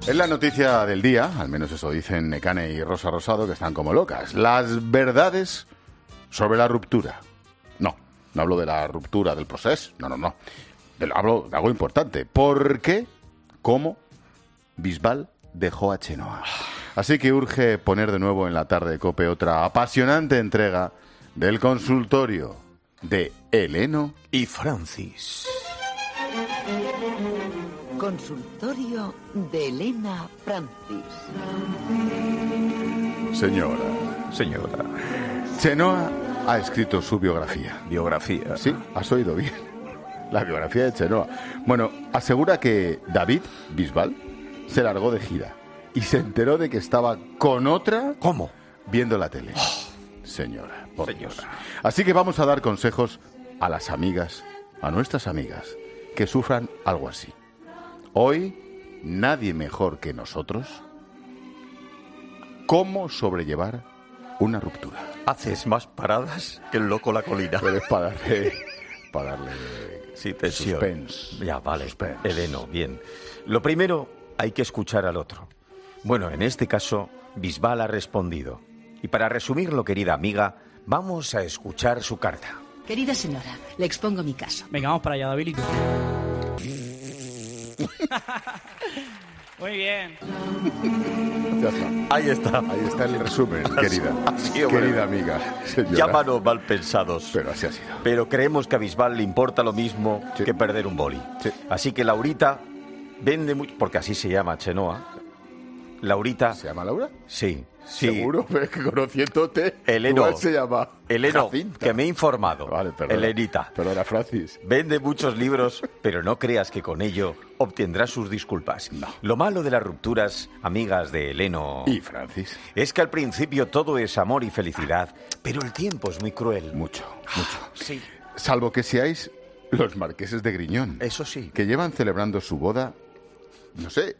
Es la noticia del día, al menos eso dicen Nekane y Rosa Rosado, que están como locas. Las verdades sobre la ruptura. No hablo de la ruptura del proceso, no. Hablo de algo importante. ¿Por qué? ¿Cómo? Bisbal dejó a Chenoa. Así que urge poner de nuevo en la tarde de COPE otra apasionante entrega del consultorio de Eleno y Francis. Consultorio de Elena Francis. Señora. Chenoa ha escrito su biografía. Biografía. Sí, has oído bien. La biografía de Chenoa. Bueno, asegura que David Bisbal se largó de gira y se enteró de que estaba con otra... ¿Cómo? Viendo la tele. Señora, por Dios. Así que vamos a dar consejos a las amigas, a nuestras amigas, que sufran algo así. Hoy, nadie mejor que nosotros, cómo sobrellevar una ruptura. Haces más paradas que el loco la colina. Puedes para darle sí, tensión. Suspense. Ya, vale. Suspense. Eleno, bien. Lo primero, hay que escuchar al otro. Bueno, en este caso, Bisbal ha respondido. Y para resumirlo, querida amiga, vamos a escuchar su carta. Querida señora, le expongo mi caso. Venga, vamos para allá, David. Muy bien. Ya está. Ahí está. Ahí está el resumen, querida. Querida amiga, señora. Llámanos mal pensados. Pero así ha sido. Pero creemos que a Bisbal le importa lo mismo que perder un boli. Sí. Así que Laurita vende mucho, porque así se llama Chenoa. Laurita... ¿Se llama Laura? Sí. Seguro, pero es que conociéndote, Eleno, igual se llama Eleno, Jacinta. que me he informado. Vale, perdona. Elenita. Perdona, Francis. Vende muchos libros, pero no creas que con ello obtendrás sus disculpas. No. Lo malo de las rupturas, amigas de Eleno... ¿Y Francis? Es que al principio todo es amor y felicidad, pero el tiempo es muy cruel. Mucho. Sí. Salvo que seáis los marqueses de Griñón. Eso sí. Que llevan celebrando su boda, no sé,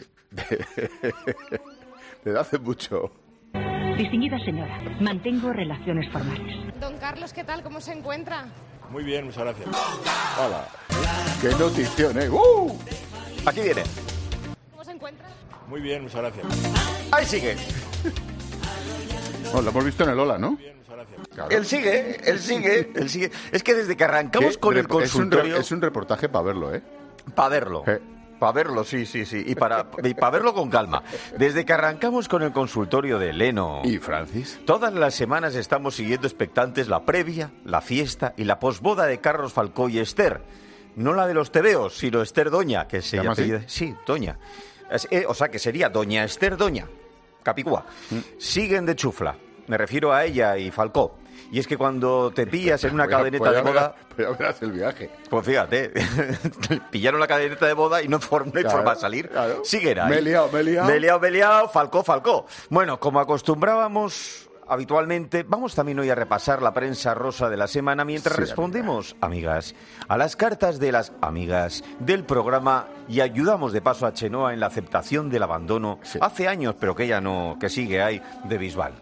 desde hace mucho. Distinguida señora, mantengo relaciones formales. Don Carlos, ¿qué tal? ¿Cómo se encuentra? Muy bien, muchas gracias. ¡Hala! ¡Qué notición, eh! Aquí viene. ¿Cómo se encuentra? Muy bien, muchas gracias. Ahí sigue. Bueno, lo hemos visto en el Ola, ¿no? Bien, muchas gracias. Claro. Él sigue. Es que desde que arrancamos con el consultorio... Es un reportaje para verlo, ¿eh? Para verlo. Para verlo, sí. Y para verlo con calma. Desde que arrancamos con el consultorio de Eleno... ¿Y Francis? Todas las semanas estamos siguiendo expectantes la previa, la fiesta y la posboda de Carlos Falcó y Esther. No la de los tebeos, sino Esther Doña, que se llama así. Sí, Doña. O sea, que sería Doña Esther Doña. Capicúa. Siguen de chufla. Me refiero a ella y Falcó. Y es que cuando te pillas en una cadeneta de boda... Pues ya verás el viaje. Pues fíjate, pillaron la cadeneta de boda y no hay forma de salir. Claro. Siguen ahí. Me he liado. Falcó. Bueno, como acostumbrábamos habitualmente, vamos también hoy a repasar la prensa rosa de la semana mientras respondemos, amigas, a las cartas de las amigas del programa y ayudamos de paso a Chenoa en la aceptación del abandono hace años, pero que ella no, que sigue ahí, de Bisbal.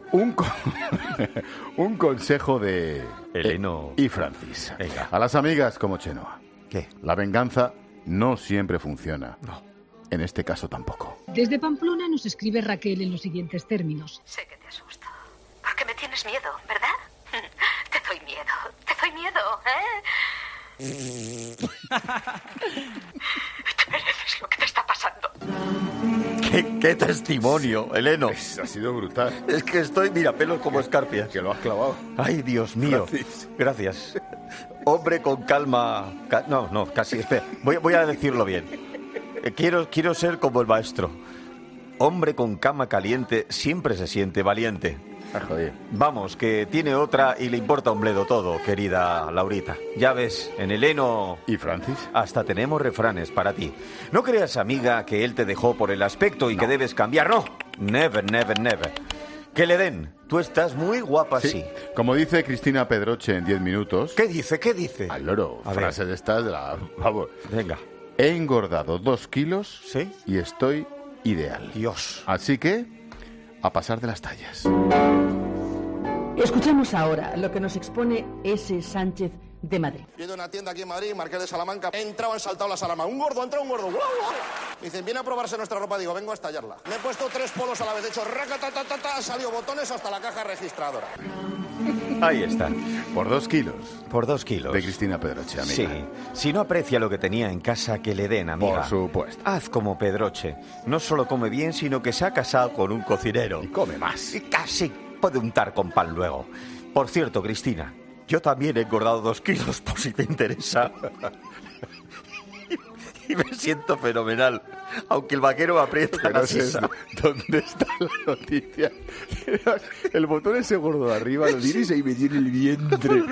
Un consejo de Eleno y Francis. Venga. A las amigas como Chenoa. ¿Qué? La venganza no siempre funciona. No. En este caso tampoco. Desde Pamplona nos escribe Raquel en los siguientes términos. Sé que te asusto. Porque me tienes miedo, ¿verdad? Te doy miedo, ¿eh? Te mereces lo que te está pasando. ¿Qué testimonio, Eleno? Ha sido brutal. Es que estoy, mira, pelos como escarpias. Que lo has clavado. Ay, Dios mío. Francis. Gracias. Hombre con calma. No, casi. Espera, voy a decirlo bien. Quiero ser como el maestro. Hombre con cama caliente siempre se siente valiente. Ah, joder. Vamos, que tiene otra y le importa un bledo todo, querida Laurita. Ya ves, en Eleno... ¿Y Francis? Hasta tenemos refranes para ti. No creas, amiga, que él te dejó por el aspecto y que debes cambiar. No, never. Que le den. Tú estás muy guapa así. Como dice Cristina Pedroche en 10 minutos... ¿Qué dice? Al loro. A Frases de estas de la... Vamos. Venga. He engordado 2 kilos ¿Sí? y estoy ideal. Dios. Así que, a pasar de las tallas. Escuchamos ahora lo que nos expone S. Sánchez de Madrid. He ido a una tienda aquí en Madrid, Marqués de Salamanca. He entrado, han saltado las alarmas. Un gordo, ha entrado un gordo. ¡Guau, guau! Me dicen, viene a probarse nuestra ropa. Digo, vengo a estallarla. Me he puesto 3 polos a la vez. De hecho, racatatata, han salido botones hasta la caja registradora. Ahí está. Por 2 kilos. Por 2 kilos. De Cristina Pedroche, amiga. Sí. Si no aprecia lo que tenía en casa, que le den, amiga. Por supuesto. Haz como Pedroche. No solo come bien, sino que se ha casado con un cocinero. Y come más. Y casi puede untar con pan luego. Por cierto, Cristina, yo también he engordado 2 kilos, por si te interesa. Y me siento fenomenal. Aunque el vaquero me aprieta la sisa. ¿Dónde está la noticia? El botón ese gordo de arriba lo tienes y me tiene el vientre.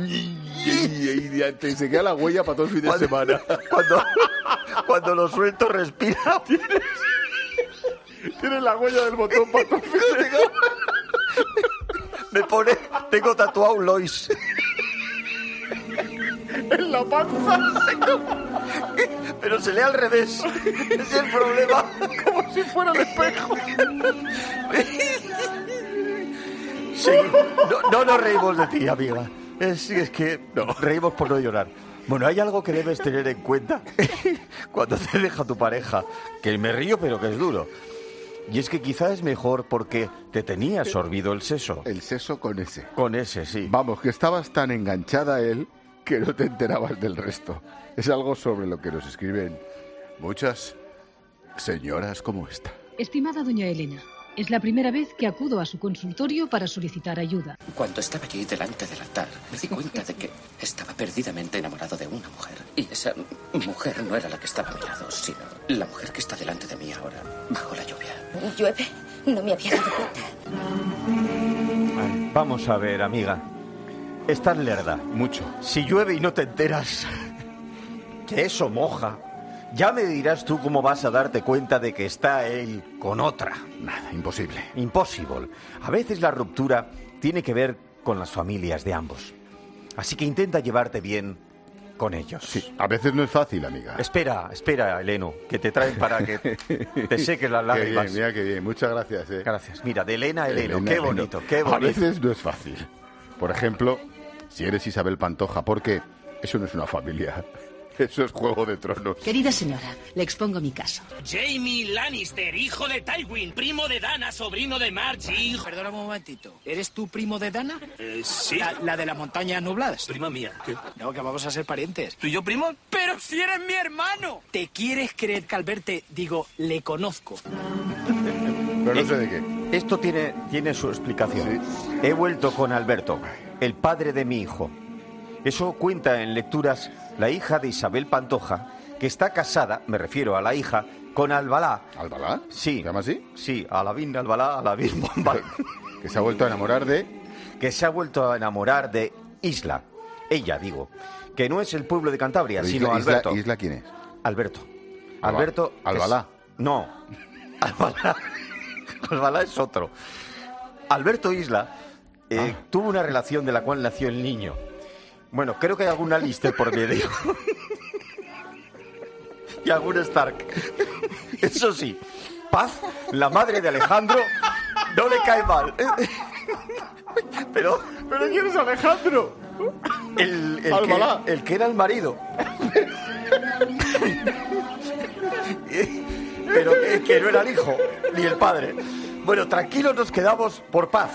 Y se queda la huella para todo el fin de semana. Cuando lo suelto, respira. Tienes la huella del botón para todo el fin de semana. Me pone... Tengo tatuado Lois. En la panza. Pero se lee al revés. Ese es el problema. Como si fuera el espejo. Sí. No nos reímos de ti, amiga. Es que no, reímos por no llorar. Bueno, hay algo que debes tener en cuenta cuando te deja tu pareja. Que me río, pero que es duro. Y es que quizá es mejor porque te tenía sorbido el seso. El seso con ese. Con ese, sí. Vamos, que estabas tan enganchada a él que no te enterabas del resto. Es algo sobre lo que nos escriben muchas señoras como esta. Estimada doña Elena, es la primera vez que acudo a su consultorio para solicitar ayuda. Cuando estaba allí delante del altar, me di cuenta de que estaba perdidamente enamorado de una mujer. Y esa mujer no era la que estaba a mi lado, sino la mujer que está delante de mí ahora, bajo la lluvia. ¿Llueve? No me había dado cuenta. Vamos a ver, amiga. Estás lerda. Mucho. Si llueve y no te enteras que eso moja, ya me dirás tú cómo vas a darte cuenta de que está él con otra. Nada, imposible. Impossible. A veces la ruptura tiene que ver con las familias de ambos. Así que intenta llevarte bien con ellos. Sí, a veces no es fácil, amiga. Espera, Eleno, que te traen para que te seques las lágrimas. Qué bien, mira qué bien. Muchas gracias. Gracias. Mira, de Elena a Eleno. Elena, Qué bonito, qué bonito. A veces no es fácil. Por ejemplo, si eres Isabel Pantoja, porque eso no es una familia. Eso es Juego de Tronos. Querida señora, le expongo mi caso. Jaime Lannister, hijo de Tywin, primo de Dana, sobrino de Margie. Perdóname un momentito. ¿Eres tú primo de Dana? Sí. La de las montañas nubladas. Prima mía. ¿Qué? No, que vamos a ser parientes. ¿Tú y yo primo? ¡Pero si eres mi hermano! ¿Te quieres creer que al verte, digo, le conozco? Pero no sé de qué. Esto tiene su explicación. Sí. He vuelto con Alberto, el padre de mi hijo. Eso cuenta en lecturas la hija de Isabel Pantoja, que está casada, me refiero a la hija, con Albalá. ¿Albalá? Sí. ¿Se llama así? Sí, Alavín Albalá, Alavín Bombay. Que se ha vuelto a enamorar de... Que se ha vuelto a enamorar de Isla. Ella, digo. Que no es el pueblo de Cantabria, sino Alberto. ¿Isla quién es? Alberto. Alberto... ¿Albalá? No. Albalá. Albalá es otro. Alberto Isla tuvo una relación de la cual nació el niño. Bueno, creo que hay algún Alistair por medio. Y algún Stark. Eso sí, Paz, la madre de Alejandro, no le cae mal. Pero ¿quién es Alejandro? El que era el marido. Pero que no era el hijo, ni el padre. Bueno, tranquilos nos quedamos por Paz.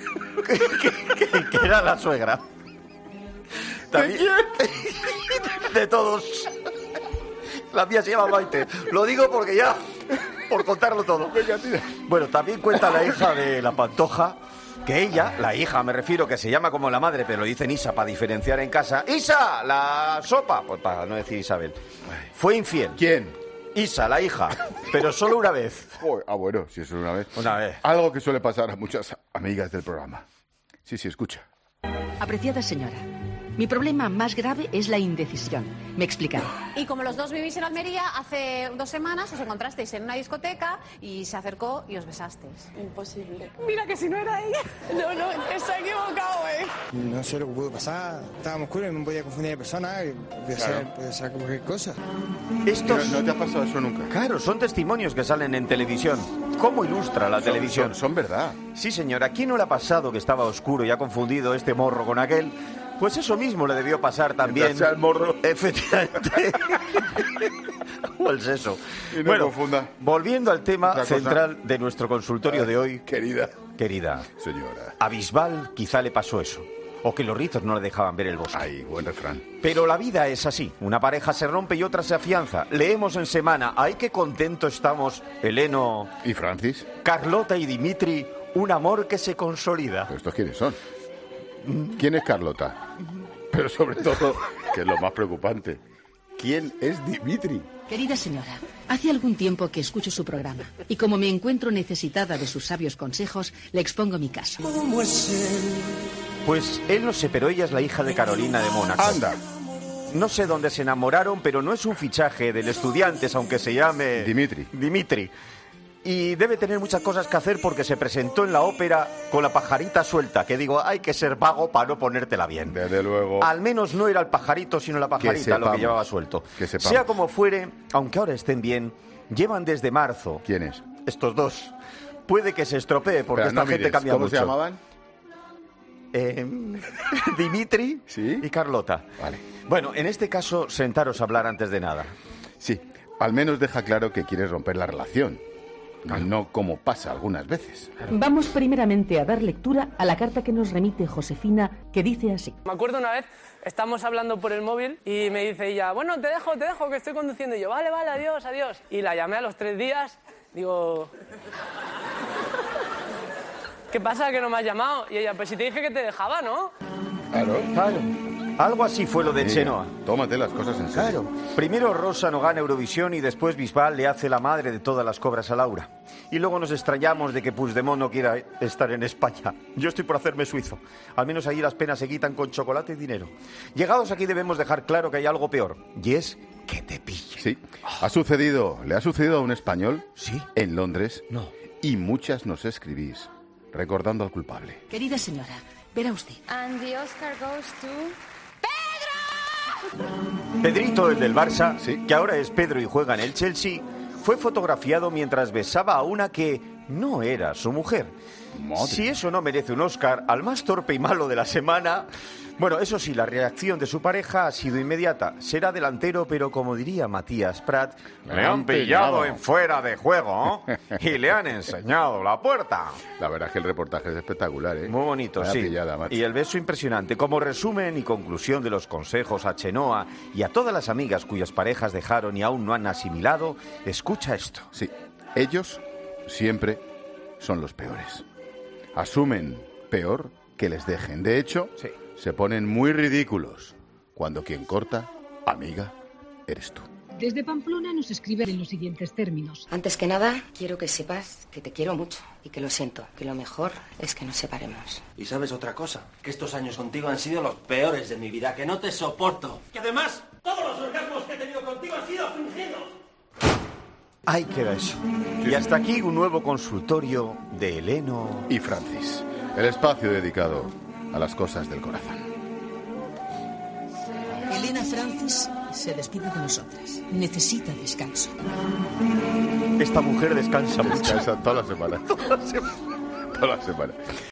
Que era la suegra. También, de todos. La mía se llama Maite. Lo digo porque ya, por contarlo todo. Bueno, también cuenta la hija de la Pantoja, que ella, la hija me refiero, que se llama como la madre, pero lo dicen Isa para diferenciar en casa. ¡Isa, la sopa! Pues para no decir Isabel. Fue infiel. ¿Quién? Isa, la hija, pero solo una vez. Bueno, si eso es una vez. Una vez. Algo que suele pasar a muchas amigas del programa. Sí, escucha. Apreciada señora, mi problema más grave es la indecisión. Me explicaré. Y como los dos vivís en Almería, hace 2 semanas os encontrasteis en una discoteca y se acercó y os besasteis. Imposible. Mira que si no era ella. No, se ha equivocado, No sé lo que pudo pasar. Estábamos oscuros y no podía confundir de persona. Puede ser cualquier cosa. ¿No te ha pasado eso nunca? Claro, son testimonios que salen en televisión. ¿Cómo ilustra la televisión? Son verdad. Sí, señora. ¿A quién no le ha pasado que estaba oscuro y ha confundido este morro con aquel? Pues eso mismo le debió pasar también. Al morro. Efectivamente. O el seso. Y no confunda. Volviendo al tema central de nuestro consultorio de hoy. Querida. Señora. A Bisbal quizá le pasó eso. O que los rizos no le dejaban ver el bosque. Ay, buen refrán. Pero la vida es así. Una pareja se rompe y otra se afianza. Leemos en semana. ¡Ay, qué contentos estamos! Eleno... ¿Y Francis? Carlota y Dimitri. Un amor que se consolida. ¿Pero estos quiénes son? ¿Quién es Carlota? Pero sobre todo, que es lo más preocupante, ¿quién es Dimitri? Querida señora, hace algún tiempo que escucho su programa y como me encuentro necesitada de sus sabios consejos, le expongo mi caso. ¿Cómo es él? Pues él no sé, pero ella es la hija de Carolina de Mónaco. ¡Anda! No sé dónde se enamoraron, pero no es un fichaje del Estudiantes, aunque se llame... Dimitri. Y debe tener muchas cosas que hacer porque se presentó en la ópera con la pajarita suelta, que digo, hay que ser vago para no ponértela bien. Desde luego. Al menos no era el pajarito, sino la pajarita lo que llevaba suelto. Sea como fuere, aunque ahora estén bien, llevan desde marzo. ¿Quiénes? Estos dos. Puede que se estropee porque esta gente cambia mucho. ¿Cómo se llamaban? Dimitri y Carlota. Vale. Bueno, en este caso, sentaros a hablar antes de nada. Sí, al menos deja claro que quieres romper la relación. No como pasa algunas veces. Vamos primeramente a dar lectura a la carta que nos remite Josefina, que dice así. Me acuerdo una vez, estamos hablando por el móvil y me dice ella, bueno, te dejo, que estoy conduciendo. Y yo, vale, adiós. Y la llamé a los 3 días, digo... ¿Qué pasa, que no me has llamado? Y ella, pues si te dije que te dejaba, ¿no? Claro. Algo así fue lo de Chenoa. Tómate las cosas en serio. Claro. Primero Rosa no gana Eurovisión y después Bisbal le hace la madre de todas las cobras a Laura. Y luego nos extrañamos de que Puigdemont no quiera estar en España. Yo estoy por hacerme suizo. Al menos allí las penas se quitan con chocolate y dinero. Llegados aquí debemos dejar claro que hay algo peor. Y es que te pille. Sí. ¿Le ha sucedido a un español? Sí. En Londres. No. Y muchas nos escribís, recordando al culpable. Querida señora, verá usted. And the Oscar goes to... Pedrito, el del Barça, que ahora es Pedro y juega en el Chelsea, fue fotografiado mientras besaba a una que no era su mujer. Madre. Si eso no merece un Oscar al más torpe y malo de la semana... Bueno, eso sí, la reacción de su pareja ha sido inmediata. Será delantero, pero como diría Matías Prat, le han pillado en fuera de juego y le han enseñado la puerta. La verdad es que el reportaje es espectacular, ¿eh? Muy bonito, Vaya sí. pillada, macho. Y el beso impresionante. Como resumen y conclusión de los consejos a Chenoa y a todas las amigas cuyas parejas dejaron y aún no han asimilado, escucha esto. Sí, ellos siempre son los peores. Asumen peor que les dejen. De hecho, se ponen muy ridículos cuando quien corta, amiga, eres tú. Desde Pamplona nos escriben en los siguientes términos. Antes que nada, quiero que sepas que te quiero mucho y que lo siento, que lo mejor es que nos separemos. Y sabes otra cosa, que estos años contigo han sido los peores de mi vida, que no te soporto. Que además, todos los orgasmos que he tenido contigo han sido fingidos. Ahí queda eso. Y hasta aquí un nuevo consultorio de Eleno y Francis. El espacio dedicado a las cosas del corazón. Elena Francis se despide de nosotras. Necesita descanso. Esta mujer descansa mucho. Descansa toda la semana. Toda la semana.